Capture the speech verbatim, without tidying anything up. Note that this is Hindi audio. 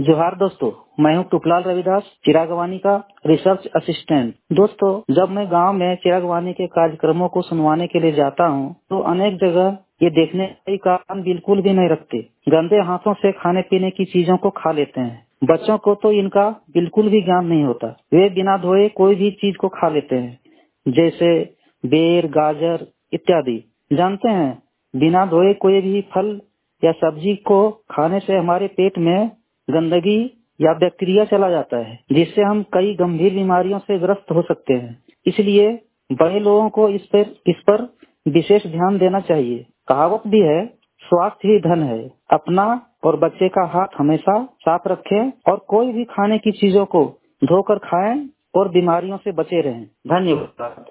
जोहार दोस्तों, मैं हूं टुकलाल रविदास, चिराग वानी का रिसर्च असिस्टेंट। दोस्तों, जब मैं गांव में चिराग वानी के कार्यक्रमों को सुनवाने के लिए जाता हूं, तो अनेक जगह ये देखने का कान बिल्कुल भी नहीं रखते। गंदे हाथों से खाने पीने की चीजों को खा लेते हैं। बच्चों को तो इनका बिल्कुल भी ज्ञान नहीं होता। वे बिना धोए कोई भी चीज को खा लेते हैं, जैसे बेर, गाजर इत्यादि। जानते हैं, बिना धोए कोई भी फल या सब्जी को खाने से हमारे पेट में गंदगी या बैक्टीरिया चला जाता है, जिससे हम कई गंभीर बीमारियों से ग्रस्त हो सकते हैं। इसलिए बड़े लोगों को इस पर इस पर विशेष ध्यान देना चाहिए। कहावत भी है, स्वास्थ्य ही धन है। अपना और बच्चे का हाथ हमेशा साफ रखें और कोई भी खाने की चीजों को धोकर खाएं और बीमारियों से बचे रहें। धन्यवाद।